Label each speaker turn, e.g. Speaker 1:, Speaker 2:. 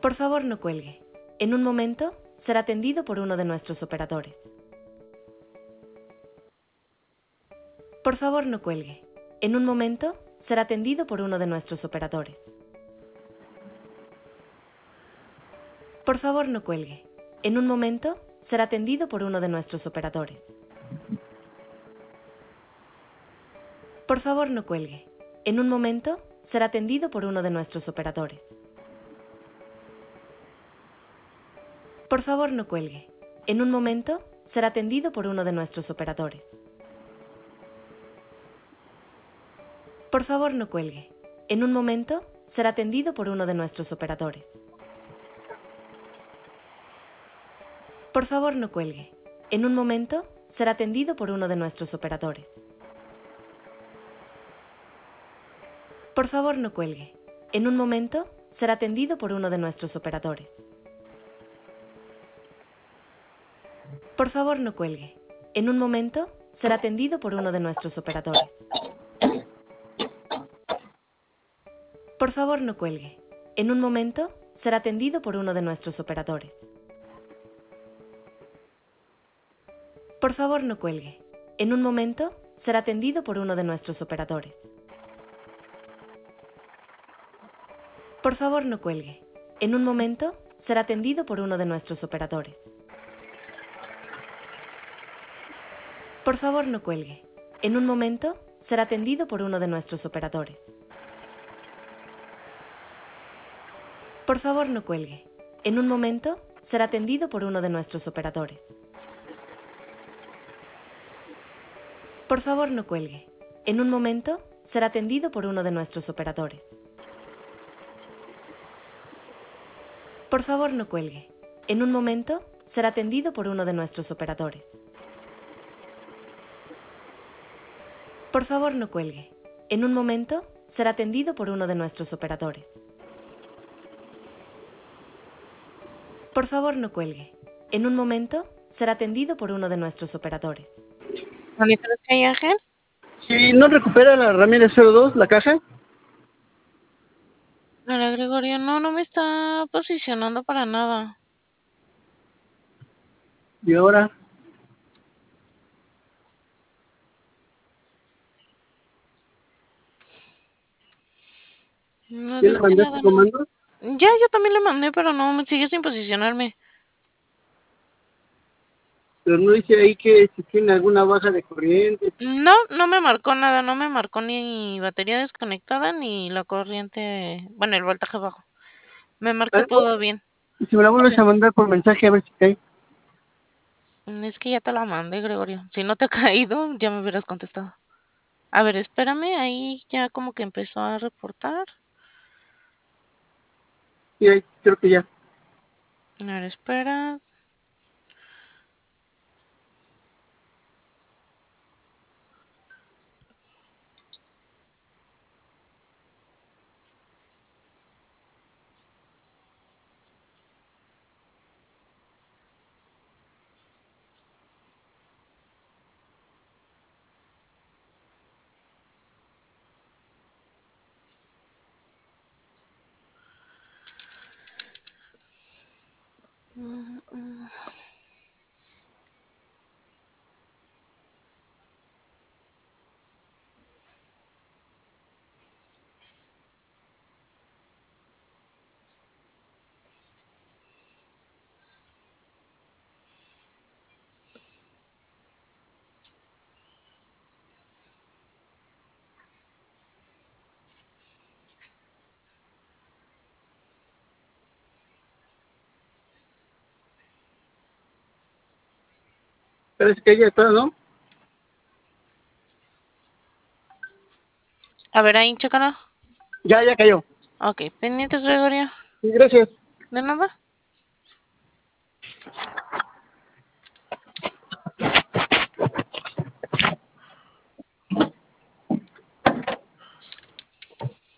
Speaker 1: Por favor, no cuelgue. En un momento, será atendido por uno de nuestros operadores. Por favor, no cuelgue. En un momento, será atendido por uno de nuestros operadores. Por favor, no cuelgue. En un momento, será atendido por uno de nuestros operadores. Por favor, no cuelgue. En un momento, será atendido por uno de nuestros operadores. Por favor, no cuelgue. En un momento, será atendido por uno de nuestros operadores. Por favor, no cuelgue. En un momento, será atendido por uno de nuestros operadores. Por favor, no cuelgue. En un momento, será atendido por uno de nuestros operadores. Por favor, no cuelgue. En un momento, será atendido por uno de nuestros operadores. Por favor, no cuelgue. En un momento, será atendido por uno de nuestros operadores. Por favor, no cuelgue. En un momento, será atendido por uno de nuestros operadores. Por favor, no cuelgue. En un momento, será atendido por uno de nuestros operadores. Por favor, no cuelgue. En un momento, será atendido por uno de nuestros operadores. Por favor, no cuelgue. En un momento, será atendido por uno de nuestros operadores. Por favor, no cuelgue. En un momento, será atendido por uno de nuestros operadores. Por favor, no cuelgue. En un momento, será atendido por uno de nuestros operadores. Por favor, no cuelgue. En un momento, será atendido por uno de nuestros operadores. Por favor, no cuelgue. En un momento, será atendido por uno de nuestros operadores. Por favor, no cuelgue. En un momento, será atendido por uno de nuestros operadores.
Speaker 2: ¿Dónde crees que hay Ángel?
Speaker 3: Si no recupera la Ramírez 02, la caja.
Speaker 2: Hola, Gregorio. No me está posicionando para nada.
Speaker 3: Y ahora,
Speaker 2: No
Speaker 3: ¿ya le
Speaker 2: dice
Speaker 3: mandaste
Speaker 2: nada.
Speaker 3: comando?
Speaker 2: Ya, yo también le mandé, pero no, me sigue sin posicionarme.
Speaker 3: Pero no dice ahí que si tiene alguna baja de corriente.
Speaker 2: No me marcó nada, no me marcó ni batería desconectada ni la corriente, bueno, el voltaje bajo. Me marcó
Speaker 3: Algo,
Speaker 2: todo bien.
Speaker 3: y si me la vuelves a mandar por mensaje a ver si cae.
Speaker 2: Es que ya te la mandé, Gregorio. Si no te ha caído, ya me hubieras contestado. A ver, espérame, ahí ya como que empezó a reportar.
Speaker 3: Sí, ahí, creo que ya.
Speaker 2: A ver, espera.
Speaker 3: Parece que ya está, ¿no?
Speaker 2: A ver, ahí, chécala.
Speaker 3: Ya cayó.
Speaker 2: Ok, pendientes, Gregorio.
Speaker 3: Sí, gracias.
Speaker 2: De nada.